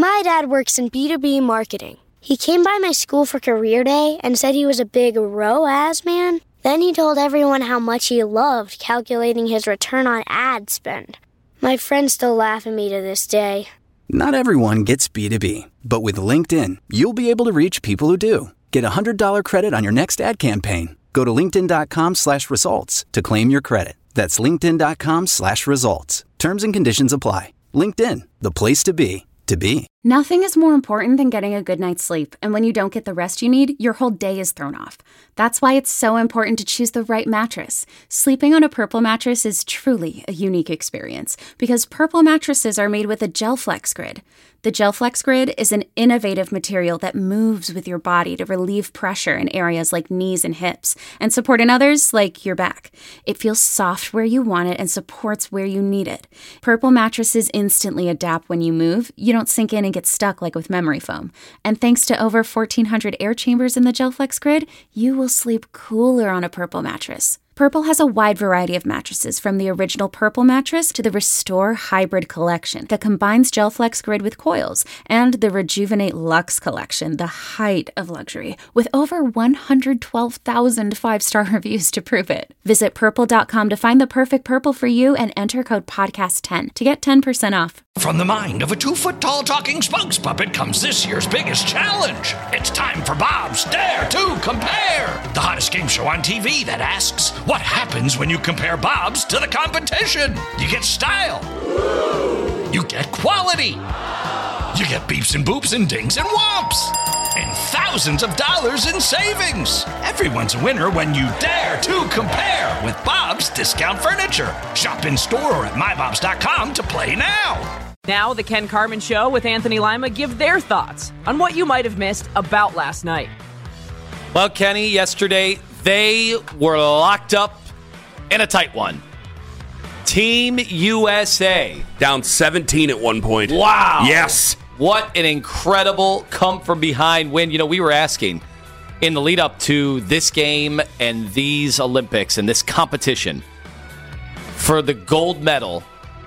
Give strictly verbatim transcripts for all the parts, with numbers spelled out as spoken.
My dad works in B two B marketing. He came by my school for career day and said he was a big R O A S man. Then he told everyone how much he loved calculating his return on ad spend. My friends still laugh at me to this day. Not everyone gets B two B, but with LinkedIn, you'll be able to reach people who do. Get a one hundred dollars credit on your next ad campaign. Go to linkedin.com slash results to claim your credit. That's linkedin.com slash results. Terms and conditions apply. LinkedIn, the place to be, to be. Nothing is more important than getting a good night's sleep, and when you don't get the rest you need, your whole day is thrown off. That's why it's so important to choose the right mattress. Sleeping on a Purple mattress is truly a unique experience, because Purple mattresses are made with a GelFlex Grid. The GelFlex Grid is an innovative material that moves with your body to relieve pressure in areas like knees and hips, and support in others like your back. It feels soft where you want it and supports where you need it. Purple mattresses instantly adapt when you move. You don't sink in and get stuck like with memory foam. And thanks to over fourteen hundred air chambers in the GelFlex Grid, you will sleep cooler on a Purple mattress. Purple has a wide variety of mattresses, from the original Purple mattress to the Restore Hybrid collection that combines GelFlex Grid with coils, and the Rejuvenate Luxe collection, the height of luxury, with over one hundred twelve thousand five-star reviews to prove it. Visit purple dot com to find the perfect Purple for you and enter code podcast ten to get ten percent off. From the mind of a two-foot-tall talking spokes puppet comes this year's biggest challenge. It's time for Bob's Dare to Compare, the hottest game show on T V that asks, what happens when you compare Bob's to the competition? You get style. You get quality. You get beeps and boops and dings and whomps. And thousands of dollars in savings. Everyone's a winner when you dare to compare with Bob's Discount Furniture. Shop in store or at my bobs dot com to play now. Now, the Ken Carman Show with Anthony Lima give their thoughts on what you might have missed about last night. Well, Kenny, yesterday they were locked up in a tight one. Team U S A. Down seventeen at one point. Wow. Yes. What an incredible come-from-behind win. You know, we were asking in the lead-up to this game and these Olympics and this competition for the gold medal,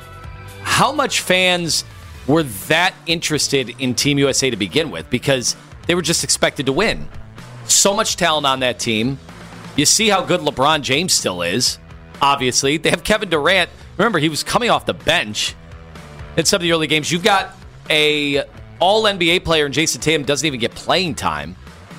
how much fans were that interested in Team U S A to begin with, because they were just expected to win. So much talent on that team. You see how good LeBron James still is, obviously. They have Kevin Durant. Remember, he was coming off the bench in some of the early games. You've got a all-N B A player, and Jason Tatum doesn't even get playing time.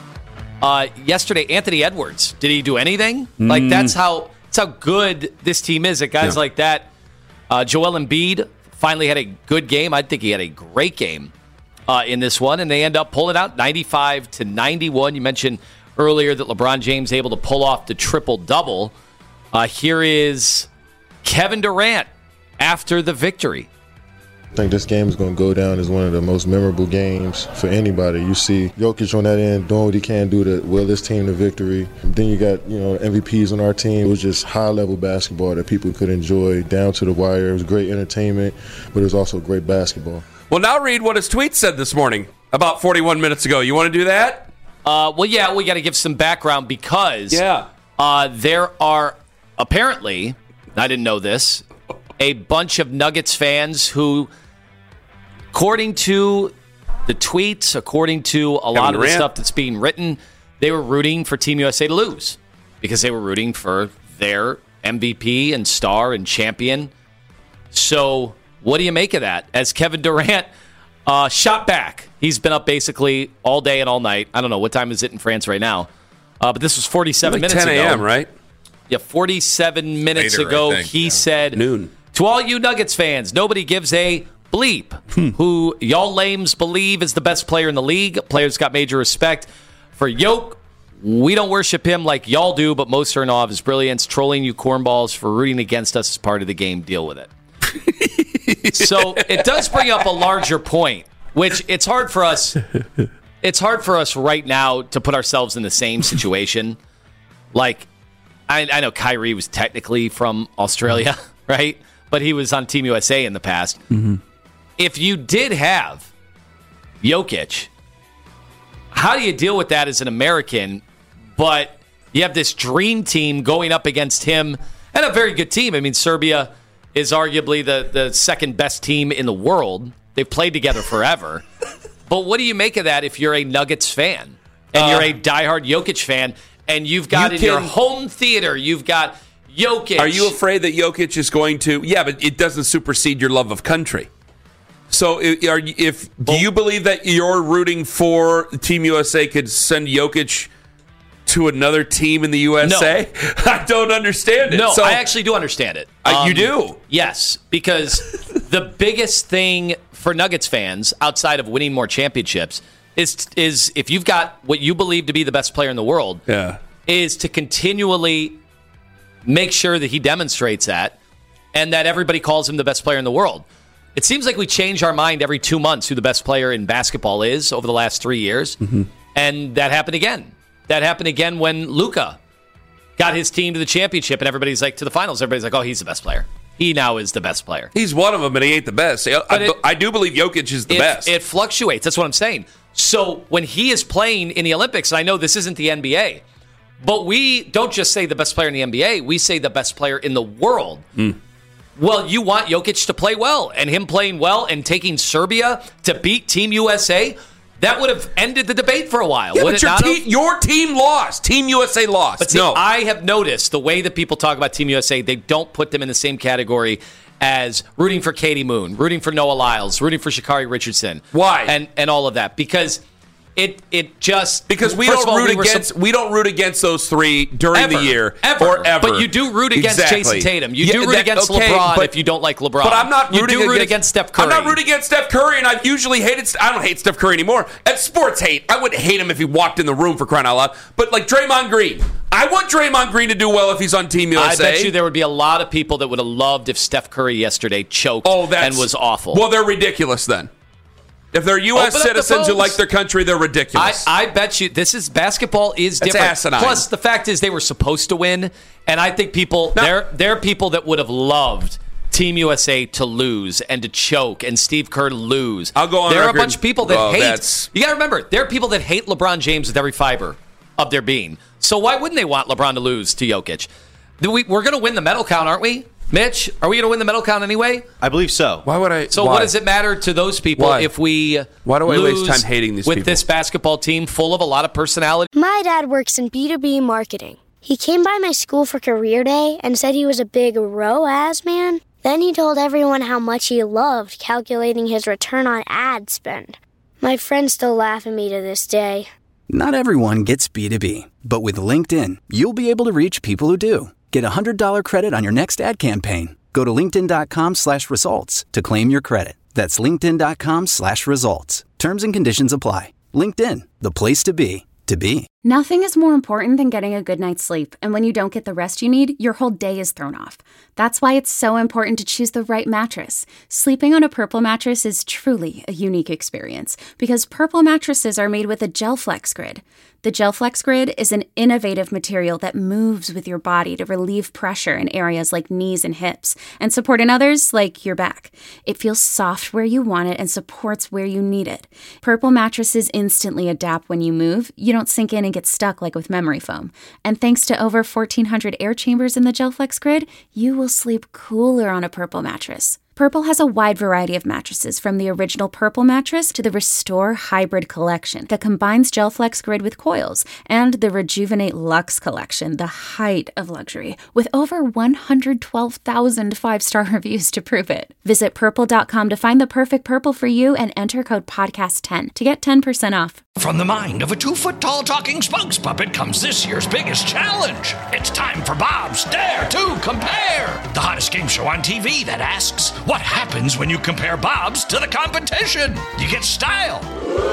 Uh, yesterday, Anthony Edwards, did he do anything? Mm. Like, that's how that's how good this team is, at guys yeah. like that. Uh, Joel Embiid finally had a good game. I think he had a great game uh, in this one, and they end up pulling out ninety-five to ninety-one. You mentioned earlier that LeBron James able to pull off the triple-double. Uh, here is Kevin Durant after the victory. I think this game is going to go down as one of the most memorable games for anybody. You see Jokic on that end doing what he can do to will this team to victory. And then you got, you know, M V Ps on our team. It was just high-level basketball that people could enjoy down to the wire. It was great entertainment, but it was also great basketball. Well, now read what his tweet said this morning, about forty-one minutes ago. You want to do that? Uh, well, yeah, we got to give some background because yeah. uh, there are apparently, I didn't know this, a bunch of Nuggets fans who, according to the tweets, according to a lot of the stuff that's being written, they were rooting for Team U S A to lose because they were rooting for their M V P and star and champion. So what do you make of that? As Kevin Durant uh, shot back. He's been up basically all day and all night. I don't know. What time is it in France right now? Uh, but this was forty-seven like minutes ago. ten a.m., right? Yeah, forty-seven minutes Later, ago, I think. he yeah. said, Noon. To all you Nuggets fans, nobody gives a bleep who y'all lames believe is the best player in the league. Players got major respect for Yoke. We don't worship him like y'all do, but most are in awe of his brilliance. Trolling you cornballs for rooting against us is part of the game. Deal with it. So it does bring up a larger point, which it's hard for us. It's hard for us right now to put ourselves in the same situation. Like, I, I know Kyrie was technically from Australia, right? But he was on Team U S A in the past. Mm-hmm. If you did have Jokic, how do you deal with that as an American? But you have this dream team going up against him and a very good team. I mean, Serbia is arguably the, the second best team in the world. They've played together forever. But what do you make of that if you're a Nuggets fan and uh, you're a diehard Jokic fan and you've got you in can, your home theater, you've got Jokic. Are you afraid that Jokic is going to? Yeah, but it doesn't supersede your love of country. So, are you, if do you believe that you're rooting for Team U S A could send Jokic to another team in the U S A? No. I don't understand it. No, so, I actually do understand it. Uh, um, you do? Yes, because the biggest thing for Nuggets fans outside of winning more championships is is if you've got what you believe to be the best player in the world, yeah. is to continually make sure that he demonstrates that and that everybody calls him the best player in the world. It seems like we change our mind every two months who the best player in basketball is over the last three years. Mm-hmm. And that happened again. That happened again when Luka got his team to the championship and everybody's like, to the finals, everybody's like, oh, he's the best player. He now is the best player. He's one of them, but he ain't the best. I, it, I do believe Jokic is the it, best. It fluctuates. That's what I'm saying. So when he is playing in the Olympics, and I know this isn't the N B A, but we don't just say the best player in the N B A. We say the best player in the world. Mm. Well, you want Jokic to play well, and him playing well and taking Serbia to beat Team U S A, that would have ended the debate for a while. Yeah, would but it your, not te- have? your team lost. Team U S A lost. But see, no. I have noticed the way that people talk about Team U S A, they don't put them in the same category as rooting for Katie Moon, rooting for Noah Lyles, rooting for Sha'Carri Richardson. Why? And and all of that. Because it it just because we don't don't root we against some, we don't root against those three during ever, the year ever. or ever. But you do root against exactly. Jason Tatum. You yeah, do root that, against okay, LeBron but, if you don't like LeBron. But I'm not you rooting do root against, against Steph Curry. I'm not rooting against Steph Curry, and I've usually hated. I don't hate Steph Curry anymore. At sports hate, I wouldn't hate him if he walked in the room for crying out loud. But like Draymond Green, I want Draymond Green to do well if he's on Team U S A. I bet you there would be a lot of people that would have loved if Steph Curry yesterday choked oh, that's, and was awful. Well, they're ridiculous then. If they're U S Open citizens who like their country, they're ridiculous. I, I bet you this is basketball is That's different. asinine. Plus, the fact is they were supposed to win, and I think people no. there there are people that would have loved Team U S A to lose and to choke and Steve Kerr to lose. I'll go on There record. are a bunch of people that oh, hate. That's... You got to remember, there are people that hate LeBron James with every fiber of their being. So why wouldn't they want LeBron to lose to Jokic? Do we, we're going to win the medal count, aren't we? Mitch, are we going to win the medal count anyway? I believe so. Why would I? So why? what does it matter to those people why? if we why do I lose waste time hating these with people? this basketball team full of a lot of personality? My dad works in B two B marketing. He came by my school for career day and said he was a big R O A S man. Then he told everyone how much he loved calculating his return on ad spend. My friends still laugh at me to this day. Not everyone gets B two B, but with LinkedIn, you'll be able to reach people who do. Get a one hundred dollars credit on your next ad campaign. Go to linkedin.com slash results to claim your credit. That's linkedin.com slash results. Terms and conditions apply. LinkedIn, the place to be, to be. Nothing is more important than getting a good night's sleep, and when you don't get the rest you need, your whole day is thrown off. That's why it's so important to choose the right mattress. Sleeping on a Purple mattress is truly a unique experience because Purple mattresses are made with a GelFlex Grid. The GelFlex Grid is an innovative material that moves with your body to relieve pressure in areas like knees and hips and support in others like your back. It feels soft where you want it and supports where you need it. Purple mattresses instantly adapt when you move. You don't sink in and get stuck like with memory foam. And thanks to over fourteen hundred air chambers in the GelFlex Grid, you will sleep cooler on a Purple mattress. Purple has a wide variety of mattresses, from the original Purple mattress to the Restore Hybrid collection that combines GelFlex Grid with coils, and the Rejuvenate Luxe collection, the height of luxury, with over one hundred twelve thousand five-star reviews to prove it. Visit purple dot com to find the perfect Purple for you and enter code podcast ten to get ten percent off. From the mind of a two-foot-tall talking spokes puppet comes this year's biggest challenge. It's time for Bob's Dare to Compare, the hottest game show on T V that asks, what happens when you compare Bob's to the competition? You get style.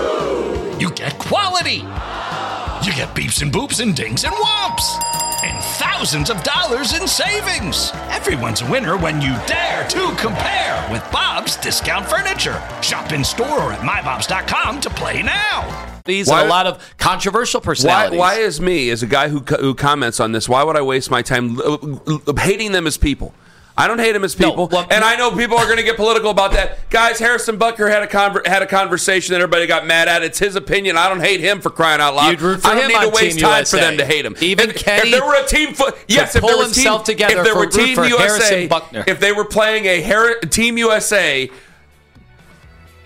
You get quality. You get beeps and boops and dings and whomps. And thousands of dollars in savings. Everyone's a winner when you dare to compare with Bob's Discount Furniture. Shop in store or at my bobs dot com to play now. These are a lot of controversial personalities. Why, why is me, as a guy who who comments on this, why would I waste my time hating them as people? I don't hate them as people, no, well, and I know people are going to get political about that. Guys, Harrison Butker had a conver- had a conversation that everybody got mad at. It's his opinion. I don't hate him for crying out loud. You'd root for I don't him need to on waste Team time U S A. for them to hate him. Even if, Kenny, if there were a team, fo- yes, if pull there was himself team, together if there for, were Team for U S A, Harrison Buckner. if they were playing a Har- Team U S A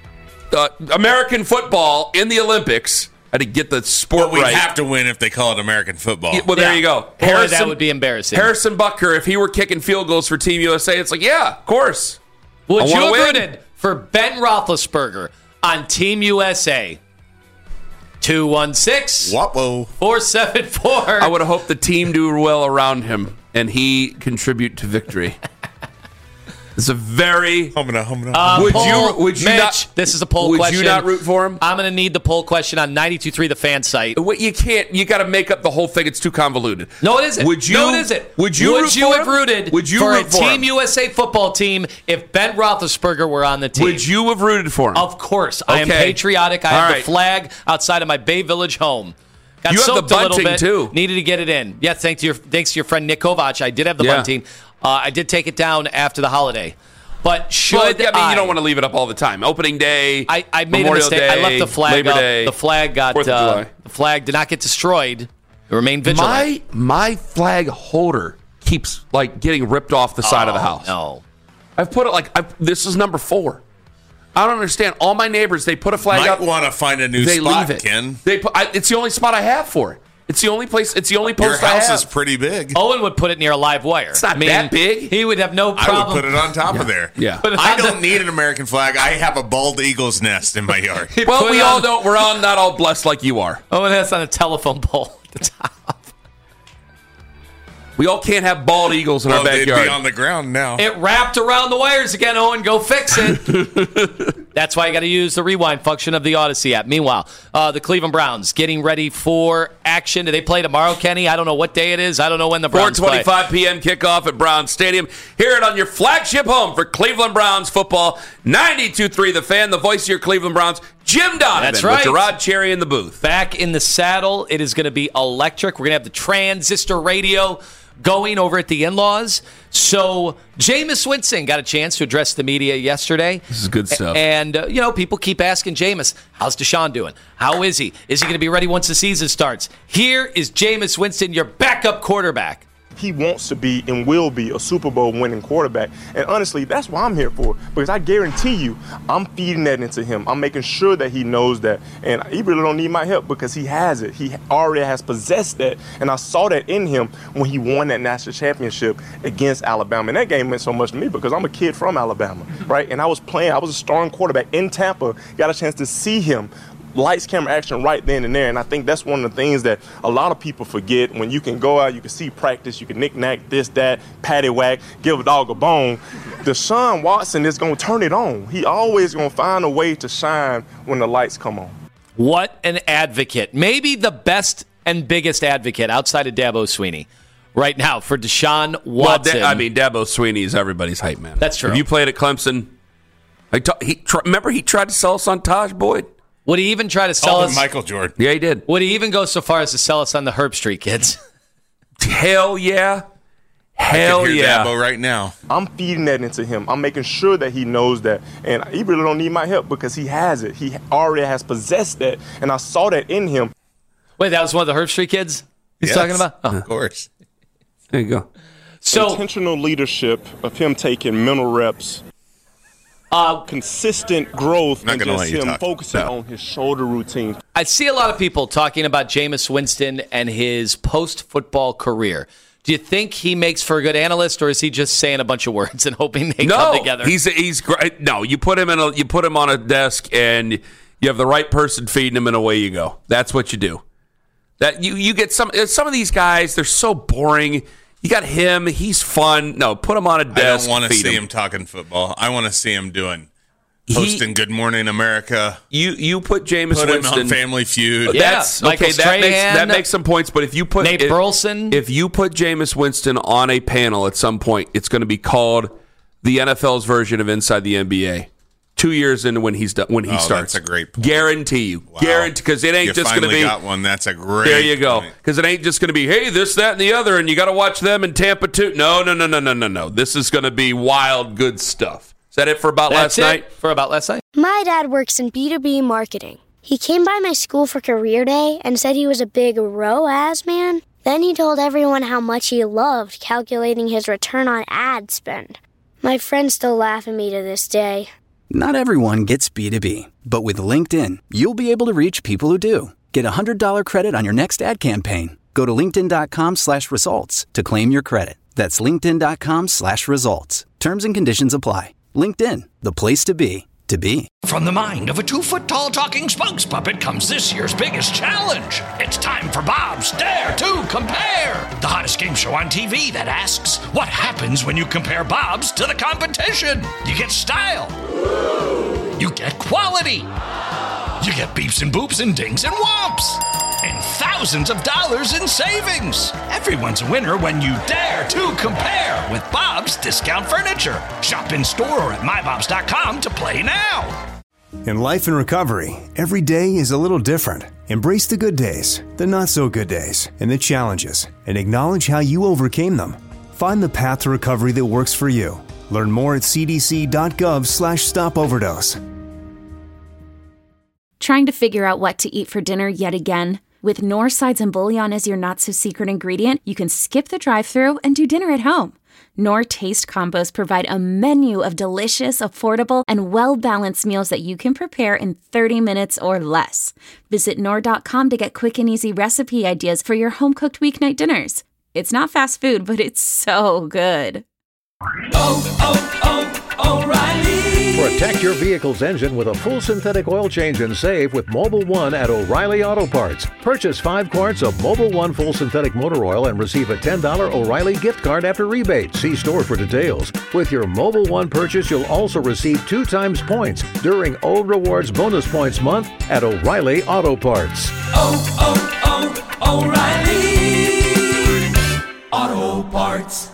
uh, American football in the Olympics. I had to get the sport well, we right. We have to win if they call it American football. Yeah, well, there yeah. you go. Boy, Harrison, that would be embarrassing. Harrison Butker, if he were kicking field goals for Team U S A, it's like, yeah, of course. Would I you have win. rooted for Ben Roethlisberger on Team U S A? two one six, Whoa. four seven four. I would have hoped the team do well around him and he contribute to victory. It's a very. Humana, humana. Uh, would poll, you? Would you Mitch, not? This is a poll would question. Would you not root for him? I'm going to need the poll question on ninety-two point three The Fan site. What you can't. You got to make up the whole thing. It's too convoluted. No, it isn't. Would you? No, it isn't. Would you? Would root you for have him? rooted? Would you for root a for Team him? U S A football team if Ben Roethlisberger were on the team? Would you have rooted for him? Of course. I am Okay. patriotic. I All have right. the flag outside of my Bay Village home. Got You have the soaked a little bunting, bit. too. Needed to get it in. Yeah, thanks to your thanks to your friend Nick Kovac. I did have the Yeah. bunting. Uh, I did take it down after the holiday. But should Well, yeah, I mean, I, you don't want to leave it up all the time. Opening day, I, I made Memorial a mistake. Day, I left the flag Labor up. Day, The flag got Fourth of uh, July. the flag did not get destroyed. It remained vigilant. My my flag holder keeps like getting ripped off the side of the house. No. I've put it like I've, this is number four. I don't understand. All my neighbors, they put a flag Might up. want to find a new They spot, leave it. Ken. They put, I, it's the only spot I have for it. It's the only place. It's the only Your post I house have. is pretty big. Owen would put it near a live wire. It's not I mean, that big. He would have no I problem. would put it on top of there. Yeah. Put it I on don't the- need an American flag. I have a bald eagle's nest in my yard. Well, Put we it all on- don't. We're all not all blessed like you are. Owen has on a telephone pole at the top. We all can't have bald eagles in Well, our they'd backyard. be on the ground now. It wrapped around the wires again, Owen. Go fix it. That's why you got to use the rewind function of the Odyssey app. Meanwhile, uh, the Cleveland Browns getting ready for action. Do they play tomorrow, Kenny? I don't know what day it is. I don't know when the Browns four play. twenty-five p.m. kickoff at Browns Stadium. Hear it on your flagship home for Cleveland Browns football. ninety-two point three The Fan, the voice of your Cleveland Browns. Jim Donovan That's right. with Gerard Cherry in the booth. Back in the saddle. It is going to be electric. We're going to have the transistor radio going over at the in-laws. So Jameis Winston got a chance to address the media yesterday. This is good stuff. And, uh, you know, people keep asking Jameis, how's Deshaun doing? How is he? Is he going to be ready once the season starts? Here is Jameis Winston, your backup quarterback. He wants to be and will be a Super Bowl winning quarterback. And honestly, that's what I'm here for. Because I guarantee you, I'm feeding that into him. I'm making sure that he knows that. And he really don't need my help because he has it. He already has possessed that. And I saw that in him when he won that national championship against Alabama. And that game meant so much to me because I'm a kid from Alabama, right? And I was playing, I was a starting quarterback in Tampa. Got a chance to see him. Lights, camera, action right then and there. And I think that's one of the things that a lot of people forget. When you can go out, you can see practice, you can knick-knack, this, that, patty whack, give a dog a bone. Deshaun Watson is going to turn it on. He always going to find a way to shine when the lights come on. What an advocate. Maybe the best and biggest advocate outside of Dabo Sweeney right now for Deshaun Watson. Well, Da- I mean, Dabo Sweeney is everybody's hype man. That's true. If you played at Clemson, I ta- he tr- remember he tried to sell us on Taj Boyd. Would he even try to sell Oh, us? Michael Jordan. Yeah, he did. Would he even go so far as to sell us on the Herb Street kids? Hell yeah. I Hell can hear yeah. Dabo right now. I'm feeding that into him. I'm making sure that he knows that. And he really don't need my help because he has it. He already has possessed that. And I saw that in him. Wait, that was one of the Herb Street kids he's Yes, talking about? Oh. Of course. There you go. So, Intentional leadership of him taking mental reps. uh, Consistent growth Not and gonna just let you him talk. focusing No. on his shoulder routine. I see a lot of people talking about Jameis Winston and his post-football career. Do you think he makes for a good analyst, or is he just saying a bunch of words and hoping they No, come together? he's he's great. No, you put him in a you put him on a desk and you have the right person feeding him, and away you go. That's what you do. That you you get some some of these guys. They're so boring. You got him. He's fun. No, put him on a I desk. don't want to feed see him talking football. I want to see him doing He- hosting Good Morning America. You you put Jameis Put him Winston on Family Feud. Yeah. That's Michael okay. That makes Strahan, that makes some points. But if you put Nate if, Burleson. if you put Jameis Winston on a panel at some point, it's going to be called the N F L's version of Inside the N B A. Two years into when he's done, when he Oh, starts, that's a great point. guarantee you, Wow. guarantee because it ain't You just going to finally be. got one. That's a great. There you go. point. Because it ain't just going to be, hey, this, that, and the other, and you got to watch them in Tampa too. No, no, no, no, no, no, no. This is going to be wild, good stuff. Is that it for about That's last it night? for about last night. My dad works in B two B marketing. He came by my school for career day and said he was a big R O A S man. Then he told everyone how much he loved calculating his return on ad spend. My friends still laugh at me to this day. Not everyone gets B two B, but with LinkedIn, you'll be able to reach people who do. Get a one hundred dollars credit on your next ad campaign. Go to linkedin.com slash results to claim your credit. That's linkedin.com slash results. Terms and conditions apply. LinkedIn, the place to be, to be. From the mind of a two-foot-tall talking spokes puppet comes this year's biggest challenge. It's time for Bob's Dare to Compare, the hottest game show on T V that asks, what happens when you compare Bob's to the competition? You get style. You get quality. You get beeps and boops and dings and whomps. And thousands of dollars in savings. Everyone's a winner when you dare to compare with Bob's Discount Furniture. Shop in store or at my bobs dot com to play now. In life and recovery, every day is a little different. Embrace the good days, the not so good days, and the challenges, and acknowledge how you overcame them. Find the path to recovery that works for you. Learn more at cdc.gov slash stop overdose. Trying to figure out what to eat for dinner yet again? With Knorr sides and bouillon as your not-so-secret ingredient, you can skip the drive-thru and do dinner at home. Knorr Taste Combos provide a menu of delicious, affordable, and well-balanced meals that you can prepare in thirty minutes or less. Visit Knorr dot com to get quick and easy recipe ideas for your home-cooked weeknight dinners. It's not fast food, but it's so good. Oh, oh, oh, O'Reilly! Protect your vehicle's engine with a full synthetic oil change and save with Mobil one at O'Reilly Auto Parts. Purchase five quarts of Mobil one full synthetic motor oil and receive a ten dollars O'Reilly gift card after rebate. See store for details. With your Mobil one purchase, you'll also receive two times points during O Rewards Bonus Points Month at O'Reilly Auto Parts. Oh, oh, oh, O'Reilly Auto Parts.